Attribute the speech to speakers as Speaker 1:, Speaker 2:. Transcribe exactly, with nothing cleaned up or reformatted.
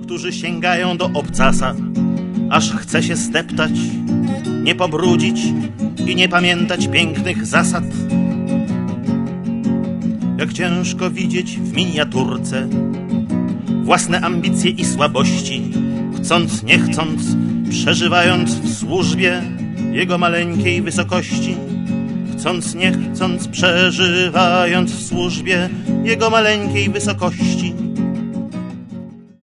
Speaker 1: którzy sięgają do obcasa, aż chce się steptać, nie pobrudzić i nie pamiętać pięknych zasad. Jak ciężko widzieć w miniaturce własne ambicje i słabości, chcąc nie chcąc, przeżywając w służbie jego maleńkiej wysokości. Chcąc nie chcąc, przeżywając w służbie jego maleńkiej wysokości.